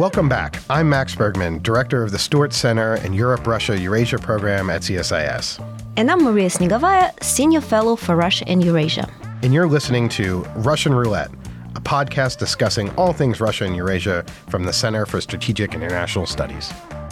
Welcome back. I'm Max Bergman, Director of the Stewart Center and Europe-Russia-Eurasia program at CSIS. And I'm Maria Snegovaya, Senior Fellow for Russia and Eurasia. And you're listening to Russian Roulette, a podcast discussing all things Russia and Eurasia from the Center for Strategic and International Studies.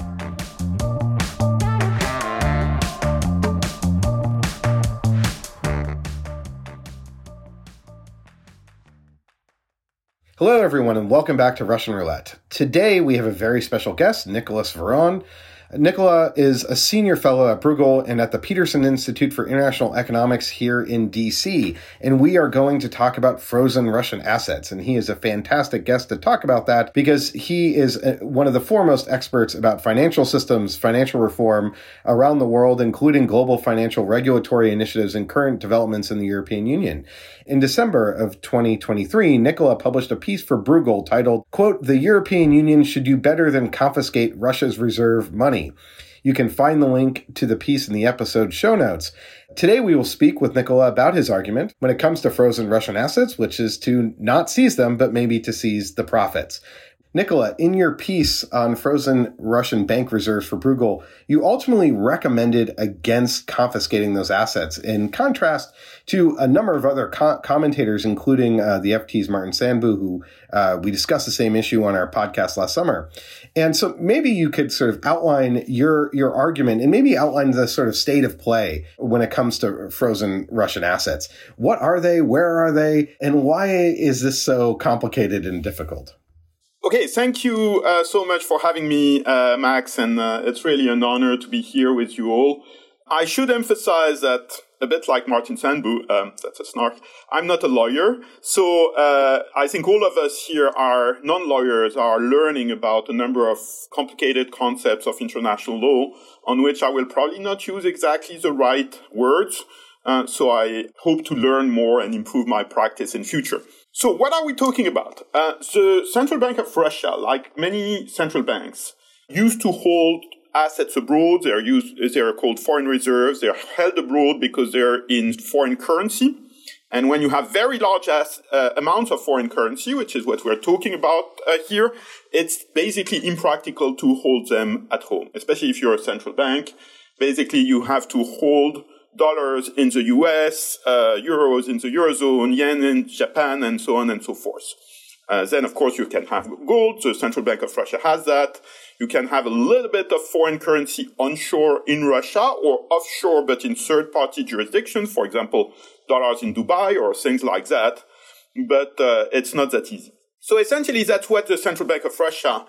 Hello, everyone, and welcome back to Russian Roulette. Today, we have a very special guest, Nicholas Veron. Nicola is a senior fellow at Bruegel and at the Peterson Institute for International Economics here in D.C., and we are going to talk about frozen Russian assets. And he is a fantastic guest to talk about that because he is one of the foremost experts about financial systems, financial reform around the world, including global financial regulatory initiatives and current developments in the European Union. In December of 2023, Nicola published a piece for Bruegel titled, quote, "The European Union should do better than confiscate Russia's reserve money." You can find the link to the piece in the episode show notes. Today, we will speak with Nicola about his argument when it comes to frozen Russian assets, which is to not seize them, but maybe to seize the profits. Nicola, in your piece on frozen Russian bank reserves for Bruegel, you ultimately recommended against confiscating those assets, in contrast to a number of other commentators, including the FT's Martin Sandbu, who we discussed the same issue on our podcast last summer. And so maybe you could sort of outline your argument and maybe outline the sort of state of play when it comes to frozen Russian assets. What are they? Where are they? And why is this so complicated and difficult? Okay, thank you so much for having me, Max, and it's really an honor to be here with you all. I should emphasize that, a bit like Martin Sandbu, that's a snark, I'm not a lawyer, so I think all of us here are non-lawyers, are learning about a number of complicated concepts of international law, on which I will probably not use exactly the right words, so I hope to learn more and improve my practice in future. So what are we talking about? The Central Bank of Russia, like many central banks, used to hold assets abroad. They're called foreign reserves. They're held abroad because they're in foreign currency. And when you have very large amounts of foreign currency, which is what we're talking about here, it's basically impractical to hold them at home, especially if you're a central bank. Basically, you have to hold dollars in the US, euros in the Eurozone, yen in Japan, and so on and so forth. Then, of course, you can have gold. The Central Bank of Russia has that. You can have a little bit of foreign currency onshore in Russia or offshore, but in third-party jurisdictions, for example, dollars in Dubai or things like that. But it's not that easy. So essentially, that's what the Central Bank of Russia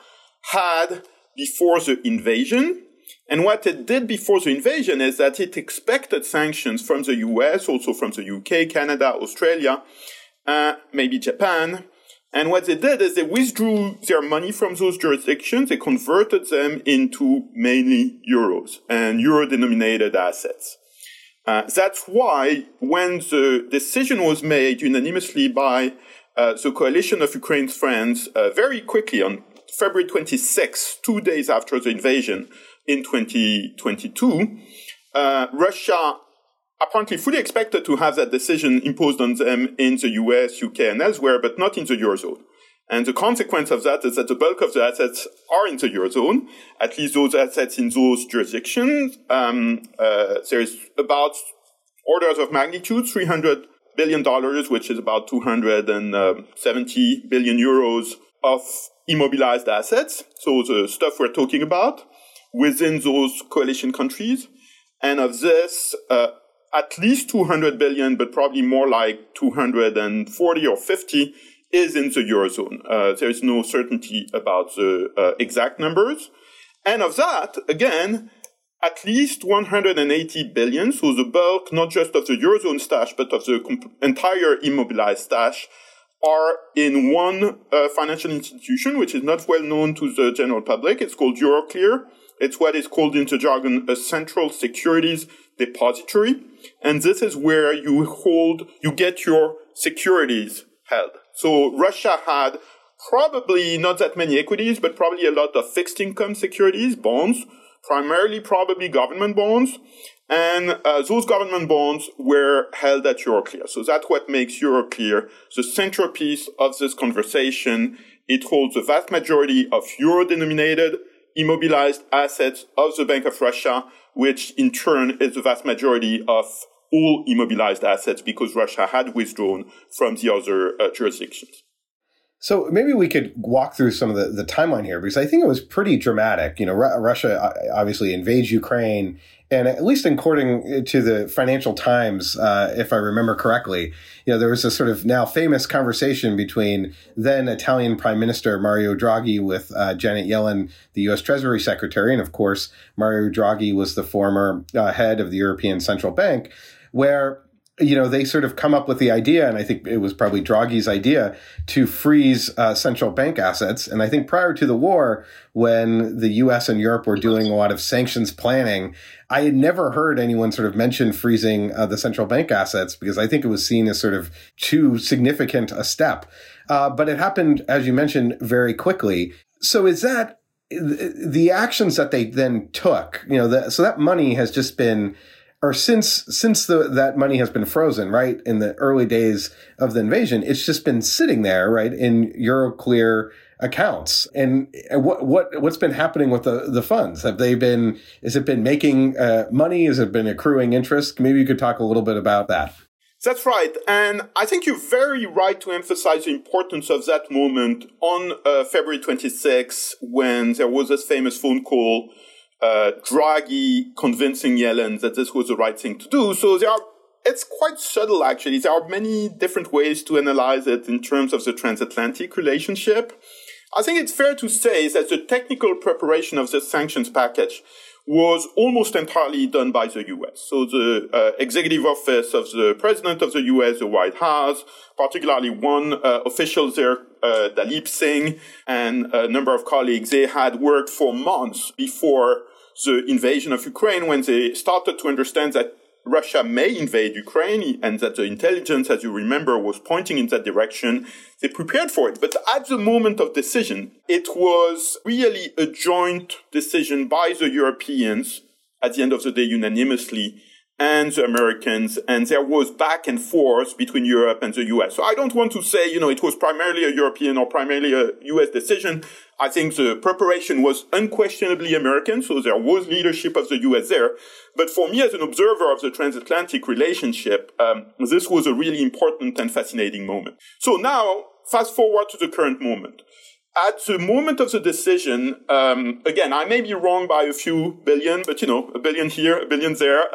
had before the invasion. And what it did before the invasion is that it expected sanctions from the US, also from the UK, Canada, Australia, maybe Japan. And what they did is they withdrew their money from those jurisdictions. They converted them into mainly euros and euro-denominated assets. That's why when the decision was made unanimously by the coalition of Ukraine's friends, very quickly on February 26, 2 days after the invasion, in 2022, Russia apparently fully expected to have that decision imposed on them in the US, UK, and elsewhere, but not in the Eurozone. And the consequence of that is that the bulk of the assets are in the Eurozone, at least those assets in those jurisdictions. There's about orders of magnitude, $300 billion, which is about 270 billion euros of immobilized assets. So the stuff we're talking about within those coalition countries. And of this, at least 200 billion, but probably more like 240 or 50 is in the Eurozone. There is no certainty about the exact numbers. And of that, again, at least 180 billion, so the bulk, not just of the Eurozone stash, but of the entire immobilized stash, are in one financial institution, which is not well known to the general public. It's called Euroclear. It's what is called in the jargon a central securities depository. And this is where you get your securities held. So Russia had probably not that many equities, but probably a lot of fixed income securities, bonds, primarily probably government bonds. And those government bonds were held at Euroclear. So that's what makes Euroclear the centerpiece of this conversation It holds the vast majority of euro-denominated immobilized assets of the Bank of Russia, which in turn is the vast majority of all immobilized assets because Russia had withdrawn from the other jurisdictions. So maybe we could walk through some of the timeline here, because I think it was pretty dramatic. Russia obviously invades Ukraine, and at least according to the Financial Times, if I remember correctly, there was a sort of now famous conversation between then Italian Prime Minister Mario Draghi with Janet Yellen, the U.S. Treasury Secretary. And of course, Mario Draghi was the former head of the European Central Bank, where they sort of come up with the idea, and I think it was probably Draghi's idea, to freeze central bank assets. And I think prior to the war, when the U.S. and Europe were doing a lot of sanctions planning, I had never heard anyone sort of mention freezing the central bank assets, because I think it was seen as sort of too significant a step. But it happened, as you mentioned, very quickly. So is that the actions that they then took? So that money has just been, or since that money has been frozen, right, in the early days of the invasion, it's just been sitting there, right, in Euroclear accounts. And what's been happening with the funds? Has it been making money? Has it been accruing interest? Maybe you could talk a little bit about that. That's right. And I think you're very right to emphasize the importance of that moment on February 26, when there was this famous phone call, Draghi convincing Yellen that this was the right thing to do. So it's quite subtle, actually. There are many different ways to analyze it in terms of the transatlantic relationship. I think it's fair to say that the technical preparation of the sanctions package was almost entirely done by the U.S. So the executive office of the president of the U.S., the White House, particularly one official there, Dalip Singh, and a number of colleagues, they had worked for months before the invasion of Ukraine, when they started to understand that Russia may invade Ukraine and that the intelligence, as you remember, was pointing in that direction. They prepared for it. But at the moment of decision, it was really a joint decision by the Europeans, at the end of the day unanimously, and the Americans, and there was back and forth between Europe and the US. So I don't want to say, it was primarily a European or primarily a US decision. I think the preparation was unquestionably American, so there was leadership of the US there. But for me, as an observer of the transatlantic relationship, this was a really important and fascinating moment. So now, fast forward to the current moment. At the moment of the decision, again, I may be wrong by a few billion, but a billion here, a billion there.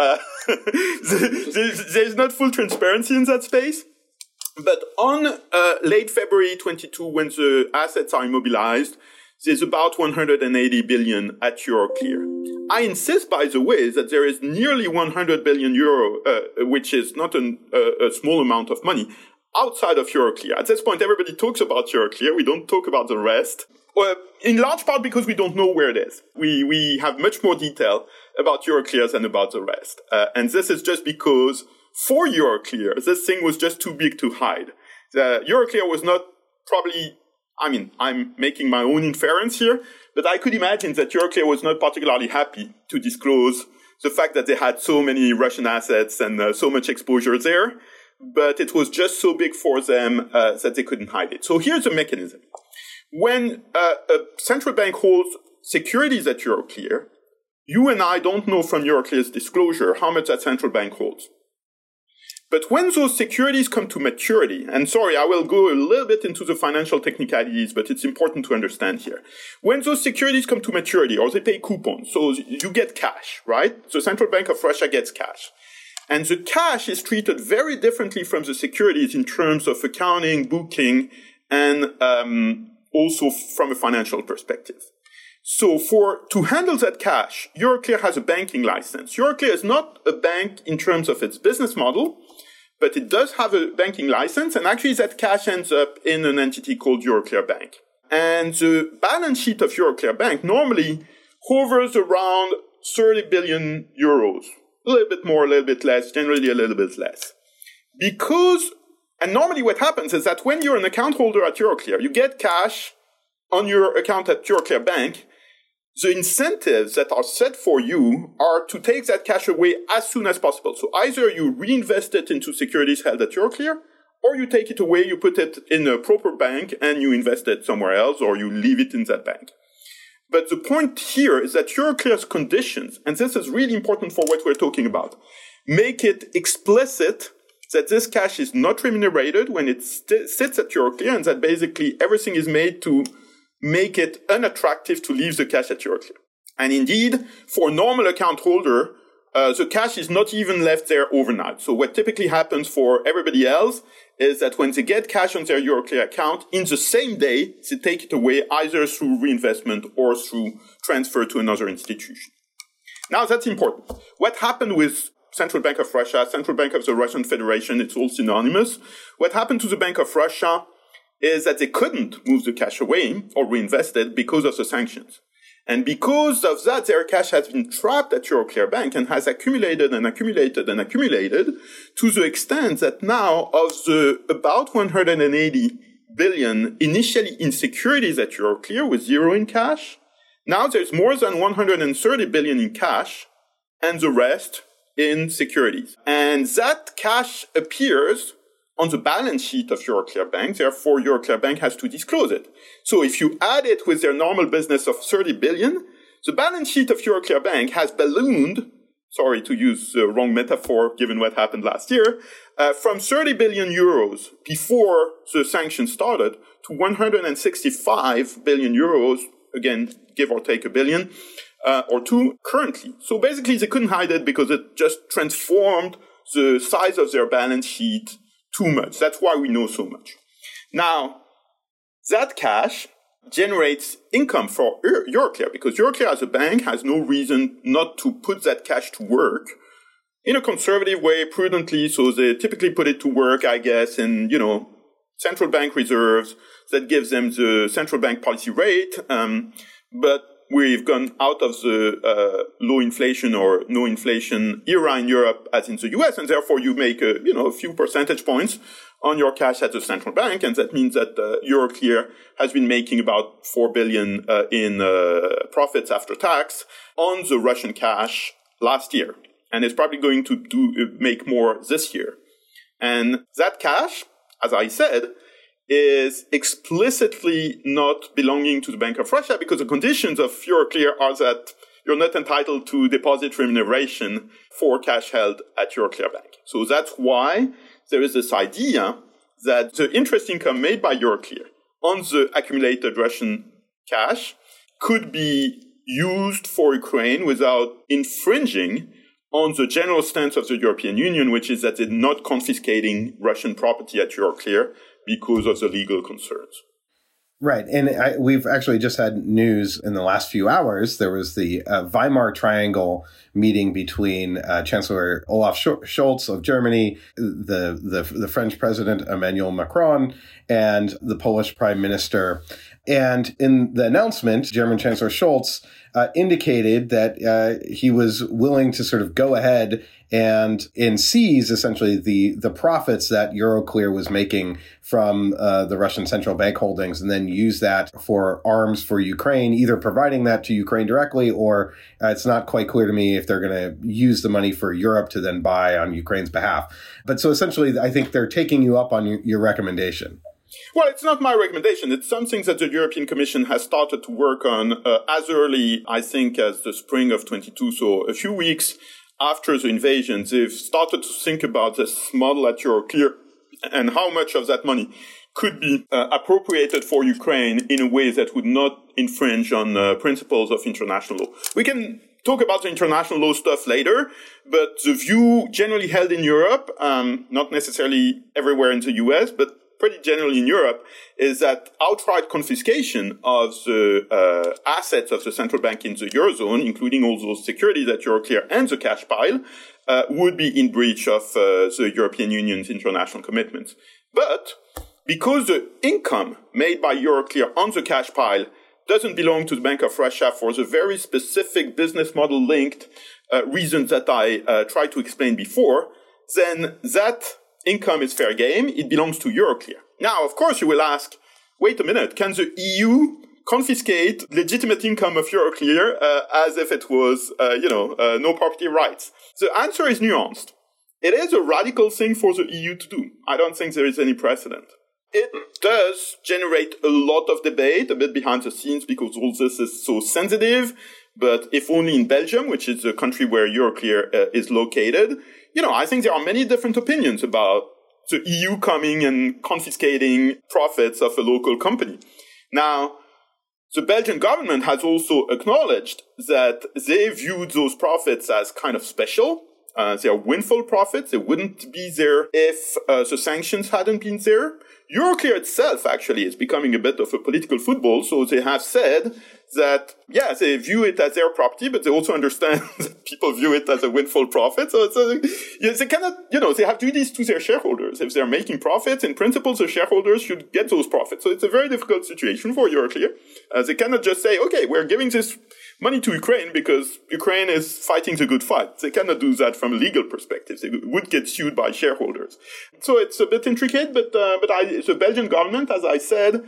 There's not full transparency in that space. But on late February 22, when the assets are immobilized, there's about 180 billion at Euroclear. I insist, by the way, that there is nearly 100 billion euro, which is not a small amount of money, outside of Euroclear. At this point, everybody talks about Euroclear. We don't talk about the rest. In large part because we don't know where it is. We have much more detail about Euroclear than about the rest. And this is just because for Euroclear, this thing was just too big to hide. Euroclear was not probably, I'm making my own inference here, but I could imagine that Euroclear was not particularly happy to disclose the fact that they had so many Russian assets and so much exposure there. But it was just so big for them that they couldn't hide it. So here's the mechanism. When a central bank holds securities at Euroclear, you and I don't know from Euroclear's disclosure how much that central bank holds. But when those securities come to maturity, and sorry, I will go a little bit into the financial technicalities, but it's important to understand here. When those securities come to maturity, or they pay coupons, so you get cash, right? The Central Bank of Russia gets cash. And the cash is treated very differently from the securities in terms of accounting, booking, and also from a financial perspective. So to handle that cash, Euroclear has a banking license. Euroclear is not a bank in terms of its business model, but it does have a banking license, and actually that cash ends up in an entity called Euroclear Bank. And the balance sheet of Euroclear Bank normally hovers around 30 billion euros. A little bit more, a little bit less, generally a little bit less. And normally what happens is that when you're an account holder at Euroclear, you get cash on your account at Euroclear Bank. The incentives that are set for you are to take that cash away as soon as possible. So either you reinvest it into securities held at Euroclear, or you take it away, you put it in a proper bank, and you invest it somewhere else, or you leave it in that bank. But the point here is that Euroclear's conditions, and this is really important for what we're talking about, make it explicit that this cash is not remunerated when it sits at Euroclear, and that basically everything is made to make it unattractive to leave the cash at Euroclear. And indeed, for a normal account holder, the cash is not even left there overnight. So what typically happens for everybody else is that when they get cash on their Euroclear account, in the same day, they take it away either through reinvestment or through transfer to another institution. Now, that's important. What happened with Central Bank of Russia, Central Bank of the Russian Federation, it's all synonymous. What happened to the Bank of Russia is that they couldn't move the cash away or reinvest it because of the sanctions. And because of that, their cash has been trapped at Euroclear Bank and has accumulated and accumulated and accumulated to the extent that now of the about 180 billion initially in securities at Euroclear with zero in cash, now there's more than 130 billion in cash and the rest in securities. And that cash appears on the balance sheet of Euroclear Bank, therefore Euroclear Bank has to disclose it. So if you add it with their normal business of 30 billion, the balance sheet of Euroclear Bank has ballooned, sorry to use the wrong metaphor given what happened last year, from 30 billion euros before the sanctions started to 165 billion euros, again, give or take a billion, or two currently. So basically they couldn't hide it because it just transformed the size of their balance sheet too much. That's why we know so much. Now, that cash generates income for Euroclear because Euroclear as a bank has no reason not to put that cash to work in a conservative way, prudently. So they typically put it to work, I guess, in, central bank reserves that gives them the central bank policy rate. But we've gone out of the low inflation or no inflation era in Europe as in the US, and therefore you make a few percentage points on your cash at the central bank, and that means that Euroclear has been making about 4 billion in profits after tax on the Russian cash last year, and is probably going to make more this year. And that cash, as I said, is explicitly not belonging to the Bank of Russia because the conditions of Euroclear are that you're not entitled to deposit remuneration for cash held at Euroclear Bank. So that's why there is this idea that the interest income made by Euroclear on the accumulated Russian cash could be used for Ukraine without infringing on the general stance of the European Union, which is that they're not confiscating Russian property at Euroclear because of the legal concerns. Right. And we've actually just had news in the last few hours. There was the Weimar Triangle meeting between Chancellor Olaf Scholz of Germany, the French President Emmanuel Macron, and the Polish Prime Minister. And in the announcement, German Chancellor Scholz indicated that he was willing to sort of go ahead and seize essentially the profits that Euroclear was making from the Russian central bank holdings, and then use that for arms for Ukraine, either providing that to Ukraine directly, or it's not quite clear to me if they're going to use the money for Europe to then buy on Ukraine's behalf. But so essentially, I think they're taking you up on your recommendation. Well, it's not my recommendation. It's something that the European Commission has started to work on as early, I think, as the spring of 22. So a few weeks after the invasion, they've started to think about this model at Euroclear and how much of that money could be appropriated for Ukraine in a way that would not infringe on principles of international law. We can talk about the international law stuff later, but the view generally held in Europe, not necessarily everywhere in the US, but pretty generally in Europe, is that outright confiscation of the assets of the central bank in the Eurozone, including all those securities at Euroclear and the cash pile, would be in breach of the European Union's international commitments. But because the income made by Euroclear on the cash pile doesn't belong to the Bank of Russia for the very specific business model linked reasons that I tried to explain before, then that income is fair game. It belongs to Euroclear. Now, of course, you will ask, wait a minute, can the EU confiscate legitimate income of Euroclear as if it was, no property rights? The answer is nuanced. it is a radical thing for the EU to do. I don't think there is any precedent. It does generate a lot of debate, a bit behind the scenes, because all this is so sensitive. But if only in Belgium, which is the country where Euroclear is located, I think there are many different opinions about the EU coming and confiscating profits of a local company. Now, the Belgian government has also acknowledged that they viewed those profits as kind of special. They are windfall profits. They wouldn't be there if the sanctions hadn't been there. Euroclear itself actually is becoming a bit of a political football. So they have said that, they view it as their property, but they also understand that people view it as a windfall profit. So they cannot, they have duties to their shareholders. If they're making profits, in principle, the shareholders should get those profits. So it's a very difficult situation for Euroclear. They cannot just say, okay, we're giving this money to Ukraine because Ukraine is fighting the good fight. They cannot do that from a legal perspective. They would get sued by shareholders. So it's a bit intricate, but the Belgian government, as I said,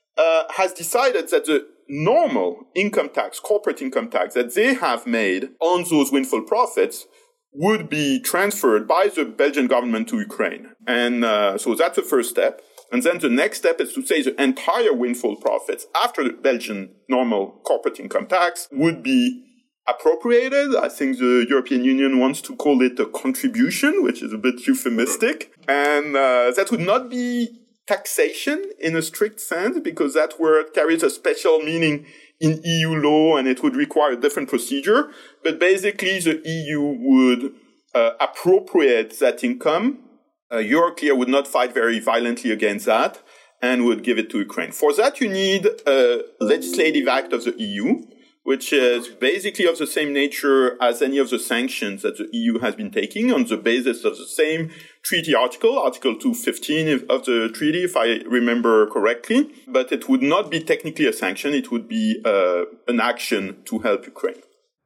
has decided that the normal income tax, corporate income tax that they have made on those windfall profits would be transferred by the Belgian government to Ukraine. And so that's the first step. And then the next step is to say the entire windfall profits after the Belgian normal corporate income tax would be appropriated. I think the European Union wants to call it a contribution, which is a bit euphemistic. And that would not be taxation in a strict sense, because that word carries a special meaning in EU law and it would require a different procedure. But basically, the EU would appropriate that income. Euroclear would not fight very violently against that and would give it to Ukraine. For that, you need a legislative act of the EU, which is basically of the same nature as any of the sanctions that the EU has been taking on the basis of the same treaty article, Article 215 of the treaty, if I remember correctly. But it would not be technically a sanction. It would be an action to help Ukraine.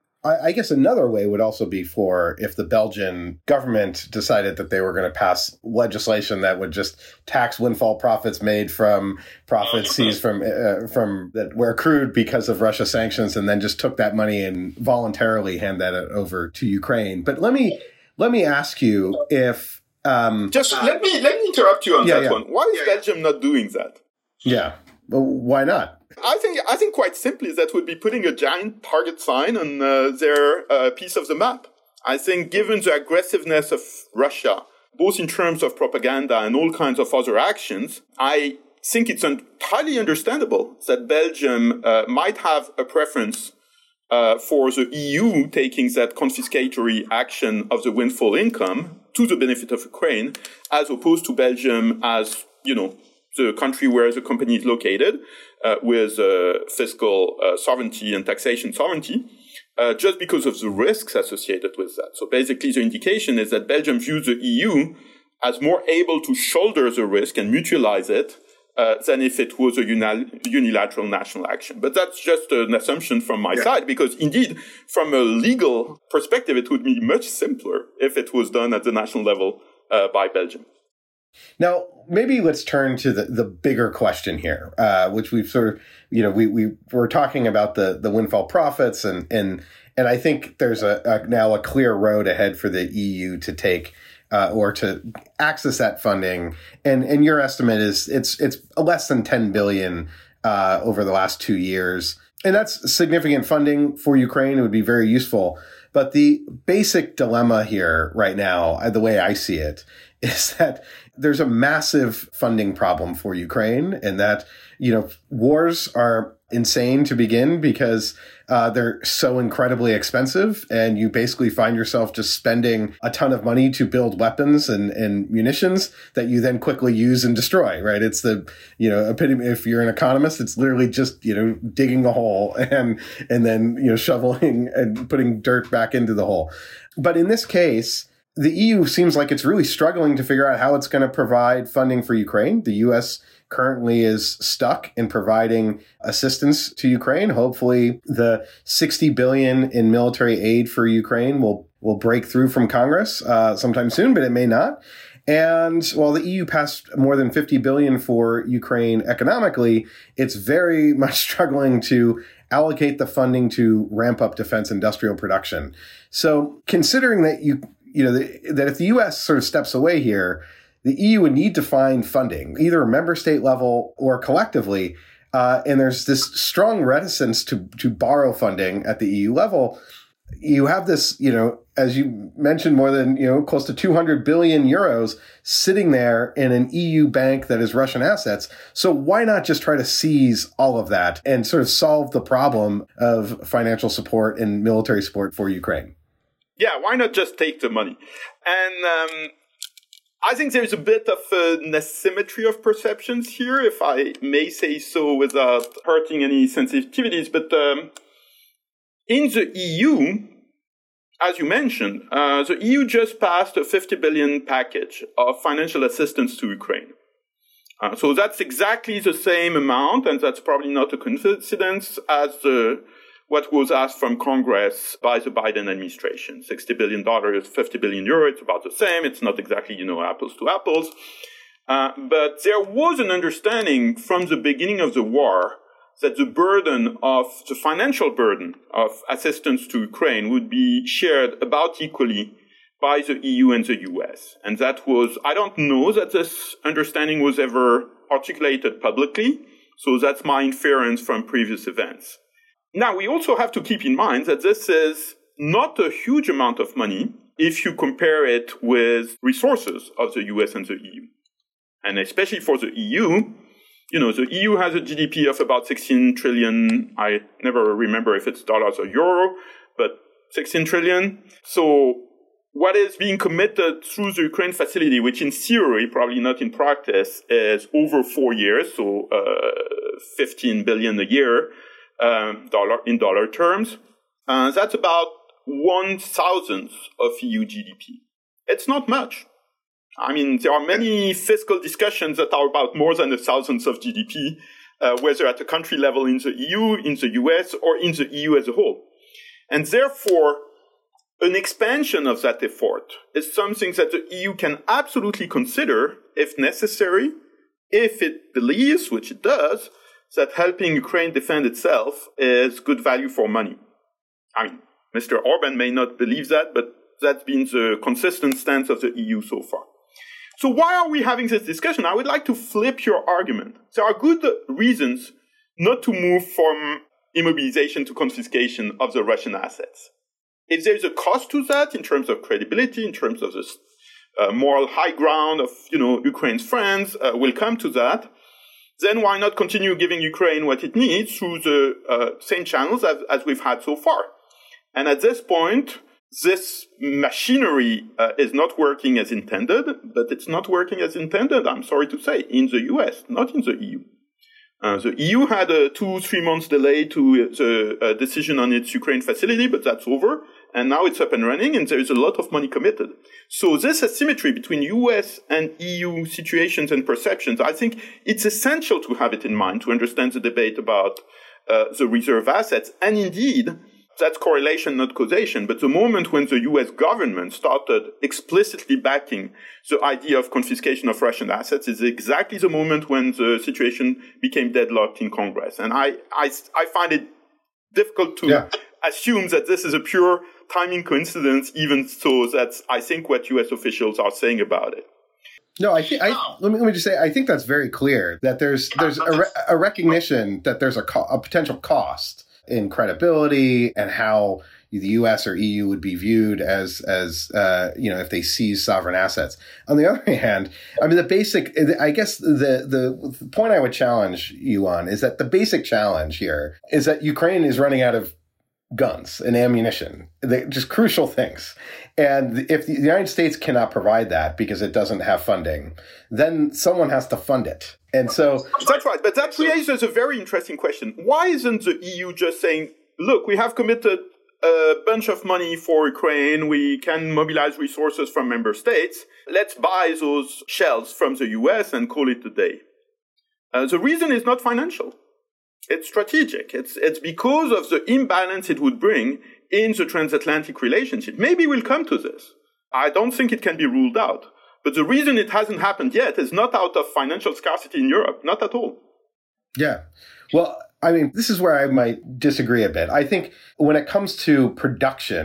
I guess another way would also be for if the Belgian government decided that they were going to pass legislation that would just tax windfall profits made from profits seized from that were accrued because of Russia sanctions, and then just took that money and voluntarily hand that over to Ukraine. But let me ask you if just let me interrupt you on that one. Why is Belgium not doing that? Yeah, well, why not? I think quite simply that would be putting a giant target sign on their piece of the map. I think given the aggressiveness of Russia, both in terms of propaganda and all kinds of other actions, I think it's entirely understandable that Belgium might have a preference for the EU taking that confiscatory action of the windfall income to the benefit of Ukraine, as opposed to Belgium as, the country where the company is located, with fiscal sovereignty and taxation sovereignty, just because of the risks associated with that. So basically, the indication is that Belgium views the EU as more able to shoulder the risk and mutualize it than if it was a unilateral national action. But that's just an assumption from my side, because indeed, from a legal perspective, it would be much simpler if it was done at the national level by Belgium. Now, maybe let's turn to the bigger question here, which we've sort of, we were talking about the windfall profits, and I think there's now a clear road ahead for the EU to take or to access that funding. And your estimate is it's less than 10 billion over the last 2 years. And that's significant funding for Ukraine. It would be very useful. But the basic dilemma here right now, the way I see it, is that there's a massive funding problem for Ukraine, and that, wars are insane to begin because they're so incredibly expensive, and you basically find yourself just spending a ton of money to build weapons and munitions that you then quickly use and destroy, right? It's the, epitome. If you're an economist, it's literally just, digging a hole and then, shoveling and putting dirt back into the hole. But in this case, the EU seems like it's really struggling to figure out how it's going to provide funding for Ukraine. The U.S. currently is stuck in providing assistance to Ukraine. Hopefully, the $60 billion in military aid for Ukraine will break through from Congress sometime soon, but it may not. And while the EU passed more than $50 billion for Ukraine economically, it's very much struggling to allocate the funding to ramp up defense industrial production. So considering that that if the U.S. sort of steps away here, the EU would need to find funding, either a member state level or collectively. And there's this strong reticence to borrow funding at the EU level. You have this, as you mentioned, more than, close to 200 billion euros sitting there in an EU bank that is Russian assets. So why not just try to seize all of that and sort of solve the problem of financial support and military support for Ukraine? Yeah, why not just take the money? And I think there's a bit of an asymmetry of perceptions here, if I may say so without hurting any sensitivities. But in the EU, as you mentioned, the EU just passed a 50 billion package of financial assistance to Ukraine. So that's exactly the same amount, and that's probably not a coincidence, as what was asked from Congress by the Biden administration. $60 billion, 50 billion euro, it's about the same. It's not exactly, apples to apples. But there was an understanding from the beginning of the war that the financial burden of assistance to Ukraine would be shared about equally by the EU and the US. And that was, I don't know that this understanding was ever articulated publicly. So that's my inference from previous events. Now, we also have to keep in mind that this is not a huge amount of money if you compare it with resources of the US and the EU. And especially for the EU, the EU has a GDP of about 16 trillion. I never remember if it's dollars or euro, but 16 trillion. So what is being committed through the Ukraine facility, which in theory, probably not in practice, is over 4 years, so 15 billion a year, in dollar terms. That's about 1/1,000th of EU GDP. It's not much. I mean, there are many fiscal discussions that are about more than 1,000th of GDP, whether at the country level in the EU, in the US, or in the EU as a whole. And therefore, an expansion of that effort is something that the EU can absolutely consider, if necessary, if it believes, which it does, that helping Ukraine defend itself is good value for money. I mean, Mr. Orban may not believe that, but that's been the consistent stance of the EU so far. So why are we having this discussion? I would like to flip your argument. There are good reasons not to move from immobilization to confiscation of the Russian assets. If there's a cost to that in terms of credibility, in terms of the moral high ground of, Ukraine's friends, we'll come to that. Then why not continue giving Ukraine what it needs through the same channels as we've had so far? And at this point, this machinery is not working as intended, but it's not working as intended, I'm sorry to say, in the US, not in the EU. The EU had a 2-3 months delay to the decision on its Ukraine facility, but that's over. And now it's up and running, and there is a lot of money committed. So this asymmetry between US and EU situations and perceptions, I think it's essential to have it in mind to understand the debate about the reserve assets. And indeed, that's correlation, not causation. But the moment when the US government started explicitly backing the idea of confiscation of Russian assets is exactly the moment when the situation became deadlocked in Congress. And I find it difficult to assume that this is a pure timing coincidence, even so that's, I think, what US officials are saying about it. No, let me just say, I think that's very clear that there's a recognition that there's a potential cost in credibility and how the US or EU would be viewed as if they seize sovereign assets. On the other hand, I mean, the point I would challenge you on is that the basic challenge here is that Ukraine is running out of guns and ammunition, just crucial things. And if the United States cannot provide that because it doesn't have funding, then someone has to fund it. And so that's right. But that raises a very interesting question. Why isn't the EU just saying, look, we have committed a bunch of money for Ukraine. We can mobilize resources from member states. Let's buy those shells from the US and call it a day. The reason is not financial. It's strategic. It's because of the imbalance it would bring in the transatlantic relationship. Maybe we'll come to this. I don't think it can be ruled out. But the reason it hasn't happened yet is not out of financial scarcity in Europe. Not at all. Yeah. Well, I mean, this is where I might disagree a bit. I think when it comes to production,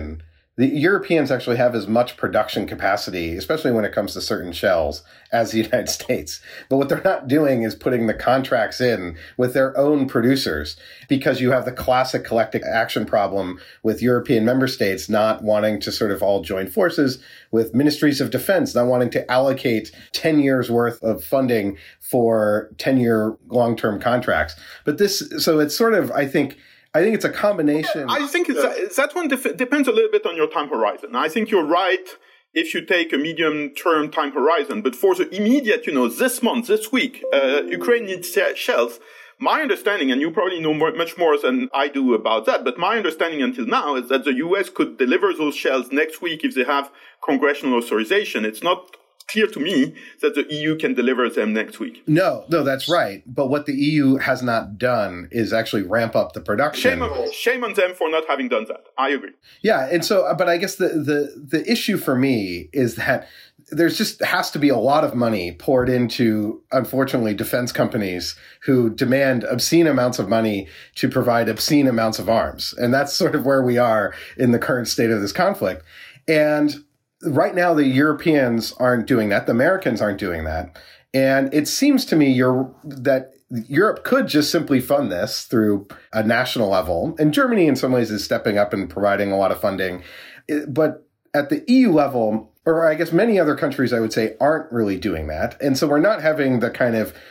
the Europeans actually have as much production capacity, especially when it comes to certain shells, as the United States. But what they're not doing is putting the contracts in with their own producers, because you have the classic collective action problem with European member states not wanting to sort of all join forces, with ministries of defense not wanting to allocate 10 years worth of funding for 10-year long-term contracts. But so it's sort of, I think it's a combination. I think that one depends a little bit on your time horizon. I think you're right if you take a medium-term time horizon. But for the immediate, this month, this week, Ukraine needs shells. My understanding, and you probably know much more than I do about that, but my understanding until now is that the U.S. could deliver those shells next week if they have congressional authorization. It's not clear to me that the EU can deliver them next week. No, that's right. But what the EU has not done is actually ramp up the production. Shame on them for not having done that. I agree. Yeah, and so, but I guess the issue for me is that there's just has to be a lot of money poured into, unfortunately, defense companies who demand obscene amounts of money to provide obscene amounts of arms. And that's sort of where we are in the current state of this conflict. And right now, the Europeans aren't doing that. The Americans aren't doing that. And it seems to me that Europe could just simply fund this through a national level. And Germany, in some ways, is stepping up and providing a lot of funding. But at the EU level, or I guess many other countries, I would say, aren't really doing that. And so we're not having the kind of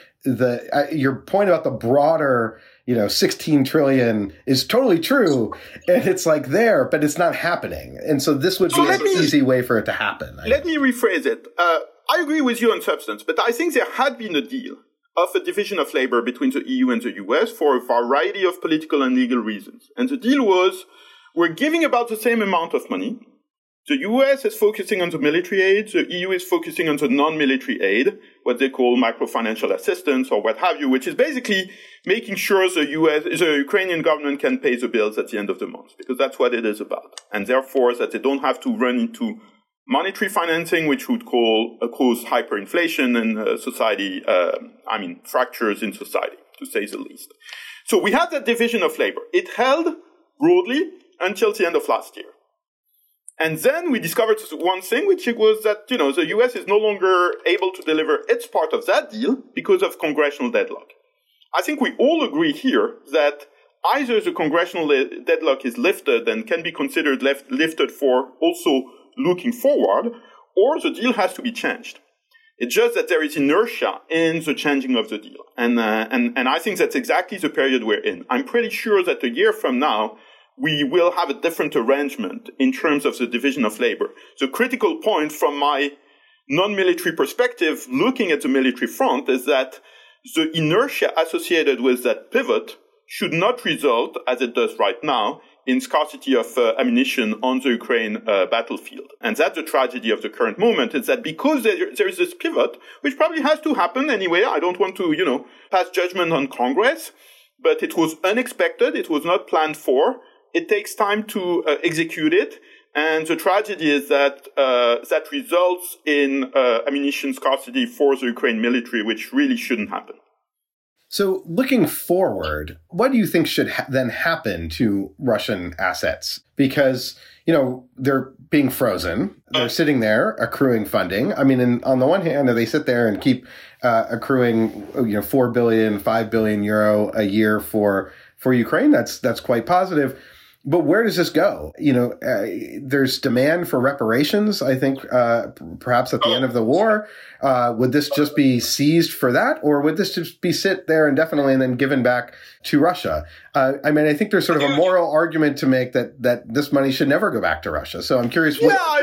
your point about the broader 16 trillion is totally true. And it's like there, but it's not happening. And so this would be an easy way for it to happen. Let me rephrase it. I agree with you on substance, but I think there had been a deal of a division of labor between the EU and the US for a variety of political and legal reasons. And the deal was, we're giving about the same amount of money. The US is focusing on the military aid. The EU is focusing on the non-military aid, what they call microfinancial assistance or what have you, which is basically making sure the Ukrainian government can pay the bills at the end of the month, because that's what it is about. And therefore, that they don't have to run into monetary financing, which would cause hyperinflation and society, fractures in society, to say the least. So we had that division of labor. It held broadly until the end of last year. And then we discovered one thing, which was that, the US is no longer able to deliver its part of that deal because of congressional deadlock. I think we all agree here that either the congressional deadlock is lifted and can be considered lifted for also looking forward, or the deal has to be changed. It's just that there is inertia in the changing of the deal. And I think that's exactly the period we're in. I'm pretty sure that a year from now, we will have a different arrangement in terms of the division of labor. The critical point from my non-military perspective, looking at the military front, is that the inertia associated with that pivot should not result, as it does right now, in scarcity of ammunition on the Ukraine battlefield. And that's the tragedy of the current moment, is that because there is this pivot, which probably has to happen anyway, I don't want to, pass judgment on Congress, but it was unexpected, it was not planned for. It takes time to execute it, and the tragedy is that that results in ammunition scarcity for the Ukraine military, which really shouldn't happen. So looking forward, what do you think should then happen to Russian assets? Because, they're being frozen. They're sitting there accruing funding. I mean, on the one hand, they sit there and keep accruing, 4 billion, 5 billion euro a year for Ukraine. That's quite positive. But where does this go? There's demand for reparations, I think, perhaps at the end of the war. Would this just be seized for that? Or would this just be sit there indefinitely and then given back to Russia? I think there's sort of a moral argument to make that this money should never go back to Russia. So I'm curious.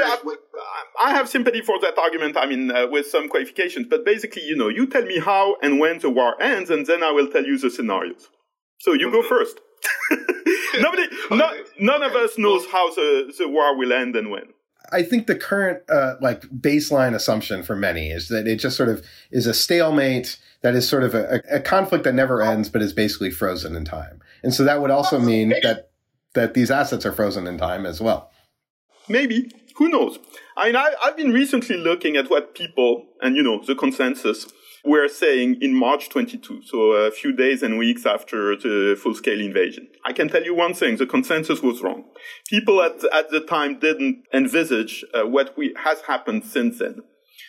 I have sympathy for that argument, with some qualifications. But basically, you tell me how and when the war ends, and then I will tell you the scenarios. So you go first. None of us knows how the war will end and when. I think the current baseline assumption for many is that it just sort of is a stalemate that is sort of a conflict that never ends, but is basically frozen in time. And so that would also mean that these assets are frozen in time as well. Maybe. Who knows? I've been recently looking at what people, and the consensus, were saying in March 22, so a few days and weeks after the full-scale invasion. I can tell you one thing, the consensus was wrong. People at the time didn't envisage what has happened since then.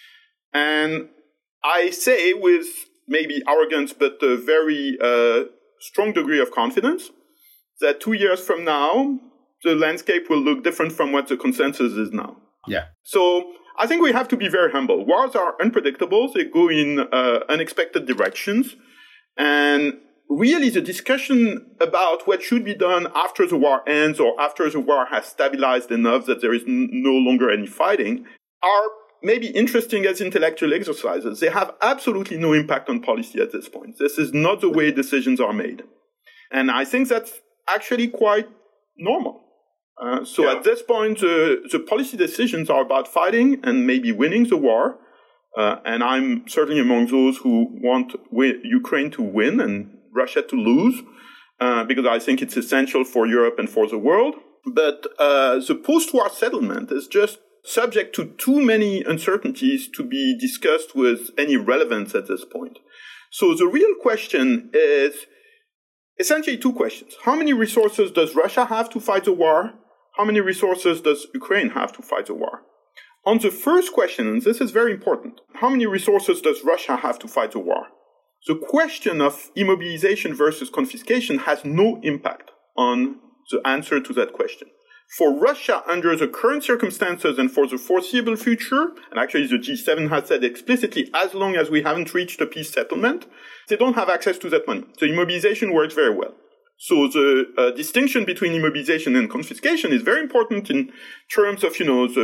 And I say with maybe arrogance, but a very strong degree of confidence, that 2 years from now, the landscape will look different from what the consensus is now. Yeah. So I think we have to be very humble. Wars are unpredictable. They go in unexpected directions. And really the discussion about what should be done after the war ends or after the war has stabilized enough that there is no longer any fighting are maybe interesting as intellectual exercises. They have absolutely no impact on policy at this point. This is not the way decisions are made. And I think that's actually quite normal. At this point, the policy decisions are about fighting and maybe winning the war. And I'm certainly among those who want Ukraine to win and Russia to lose, because I think it's essential for Europe and for the world. But the post-war settlement is just subject to too many uncertainties to be discussed with any relevance at this point. So the real question is essentially two questions. How many resources does Russia have to fight the war? How many resources does Ukraine have to fight the war? On the first question, and this is very important, how many resources does Russia have to fight the war? The question of immobilization versus confiscation has no impact on the answer to that question. For Russia, under the current circumstances and for the foreseeable future, and actually the G7 has said explicitly, as long as we haven't reached a peace settlement, they don't have access to that money. So immobilization works very well. So the distinction between immobilization and confiscation is very important in terms of,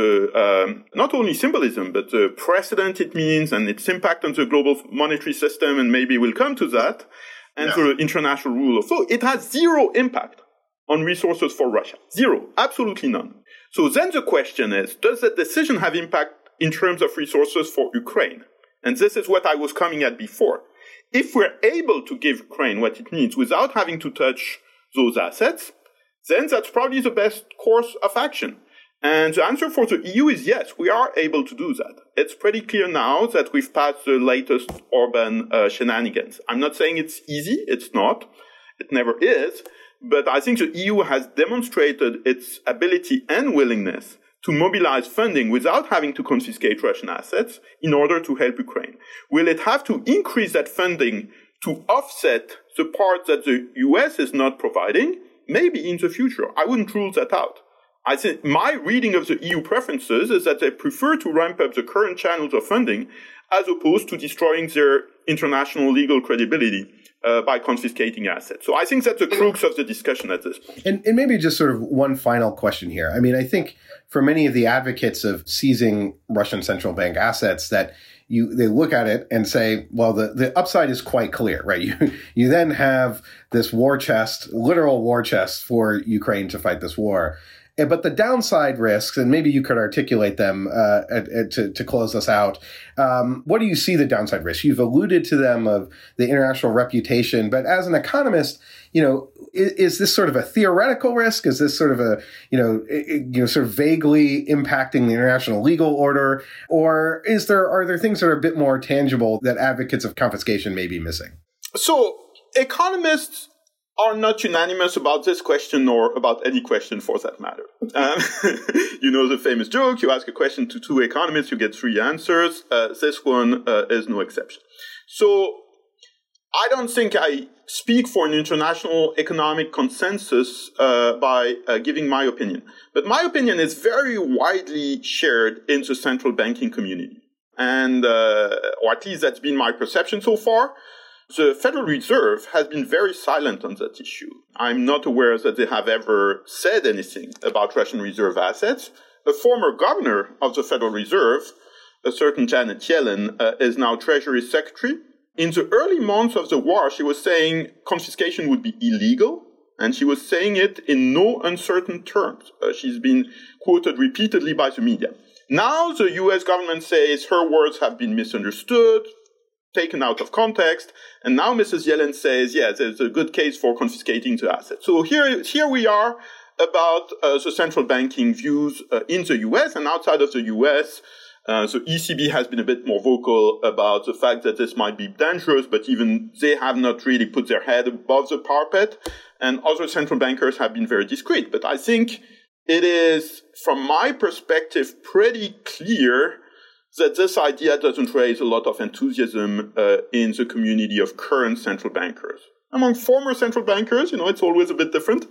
not only symbolism, but the precedent it means and its impact on the global monetary system, and maybe we'll come to that, and the international rule of law. It has zero impact on resources for Russia. Zero. Absolutely none. So then the question is, does that decision have impact in terms of resources for Ukraine? And this is what I was coming at before. If we're able to give Ukraine what it needs without having to touch those assets, then that's probably the best course of action. And the answer for the EU is yes, we are able to do that. It's pretty clear now that we've passed the latest Orban shenanigans. I'm not saying it's easy. It's not. It never is. But I think the EU has demonstrated its ability and willingness to mobilize funding without having to confiscate Russian assets in order to help Ukraine. Will it have to increase that funding to offset the part that the US is not providing? Maybe in the future. I wouldn't rule that out. I think my reading of the EU preferences is that they prefer to ramp up the current channels of funding as opposed to destroying their international legal credibility by confiscating assets. So I think that's the crux of the discussion at this point. And maybe just sort of one final question here. I mean, I think for many of the advocates of seizing Russian central bank assets, that they look at it and say, well, the upside is quite clear, right? You then have this war chest, literal war chest for Ukraine to fight this war. But the downside risks, and maybe you could articulate them to close us out. What do you see the downside risks? You've alluded to them of the international reputation, but as an economist, is this sort of a theoretical risk? Is this sort of a, sort of vaguely impacting the international legal order? Or are there things that are a bit more tangible that advocates of confiscation may be missing? So economists are not unanimous about this question or about any question for that matter. You know the famous joke, you ask a question to two economists, you get three answers. This one is no exception. So I don't think I speak for an international economic consensus by giving my opinion. But my opinion is very widely shared in the central banking community. And, or at least that's been my perception so far. The Federal Reserve has been very silent on that issue. I'm not aware that they have ever said anything about Russian reserve assets. A former governor of the Federal Reserve, a certain Janet Yellen, is now Treasury Secretary. In the early months of the war, she was saying confiscation would be illegal, and she was saying it in no uncertain terms. She's been quoted repeatedly by the media. Now the US government says her words have been misunderstood, taken out of context, and now Mrs. Yellen says, yes, there's a good case for confiscating the assets. So here we are about the central banking views in the US, and outside of the US, So ECB has been a bit more vocal about the fact that this might be dangerous, but even they have not really put their head above the parapet. And other central bankers have been very discreet. But I think it is, from my perspective, pretty clear that this idea doesn't raise a lot of enthusiasm in the community of current central bankers. Among former central bankers, it's always a bit different.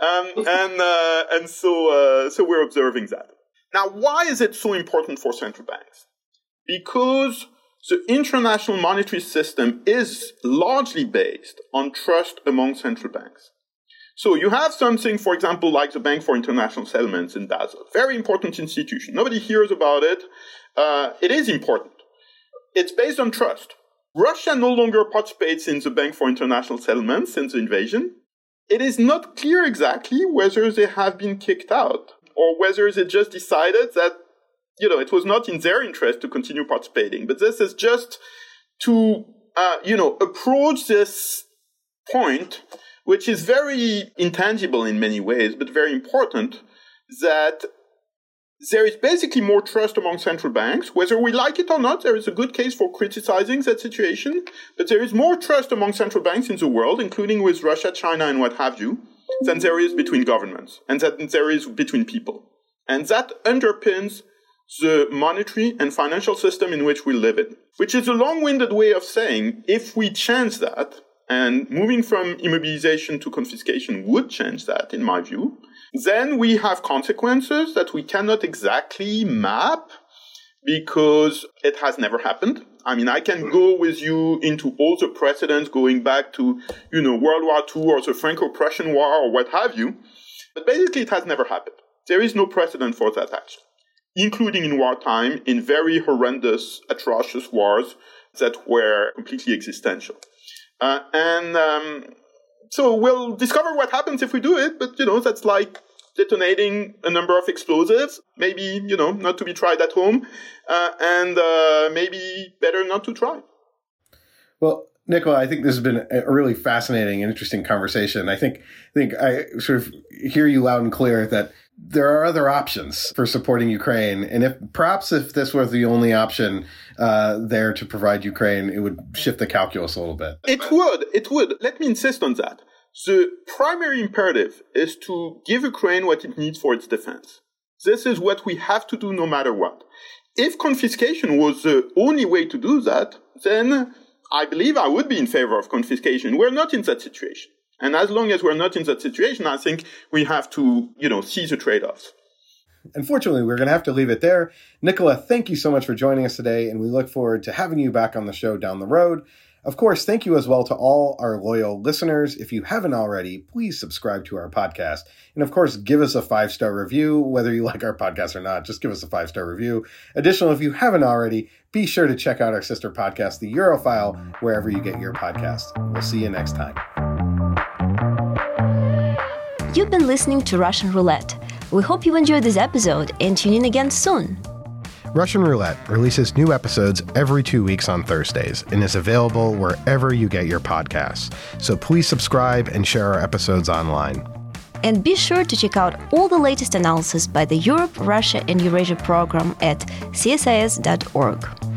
And so we're observing that. Now, why is it so important for central banks? Because the international monetary system is largely based on trust among central banks. So you have something, for example, like the Bank for International Settlements in Basel. Very important institution. Nobody hears about it. It is important. It's based on trust. Russia no longer participates in the Bank for International Settlements since the invasion. It is not clear exactly whether they have been kicked out or whether they just decided that, it was not in their interest to continue participating. But this is just to, approach this point, which is very intangible in many ways, but very important, that there is basically more trust among central banks. Whether we like it or not, there is a good case for criticizing that situation. But there is more trust among central banks in the world, including with Russia, China, and what have you, than there is between governments and that there is between people. And that underpins the monetary and financial system in which we live in, which is a long-winded way of saying if we change that, and moving from immobilization to confiscation would change that, in my view, then we have consequences that we cannot exactly map because it has never happened. I mean, I can go with you into all the precedents going back to, World War II or the Franco-Prussian War or what have you. But basically, it has never happened. There is no precedent for that action, including in wartime, in very horrendous, atrocious wars that were completely existential. So we'll discover what happens if we do it, but, that's like detonating a number of explosives, maybe, not to be tried at home, and maybe better not to try. Well, Nicola, I think this has been a really fascinating and interesting conversation. I think I sort of hear you loud and clear that there are other options for supporting Ukraine. And if this was the only option there to provide Ukraine, it would shift the calculus a little bit. It would. Let me insist on that. The primary imperative is to give Ukraine what it needs for its defense. This is what we have to do no matter what. If confiscation was the only way to do that, then I believe I would be in favor of confiscation. We're not in that situation. And as long as we're not in that situation, I think we have to, see the trade-offs. Unfortunately, we're going to have to leave it there. Nicola, thank you so much for joining us today, and we look forward to having you back on the show down the road. Of course, thank you as well to all our loyal listeners. If you haven't already, please subscribe to our podcast. And of course, give us a 5-star review, whether you like our podcast or not. Just give us a 5-star review. Additionally, if you haven't already, be sure to check out our sister podcast, The Europhile, wherever you get your podcast. We'll see you next time. You've been listening to Russian Roulette. We hope you enjoyed this episode and tune in again soon. Russian Roulette releases new episodes every 2 weeks on Thursdays and is available wherever you get your podcasts. So please subscribe and share our episodes online. And be sure to check out all the latest analysis by the Europe, Russia, and Eurasia program at csis.org.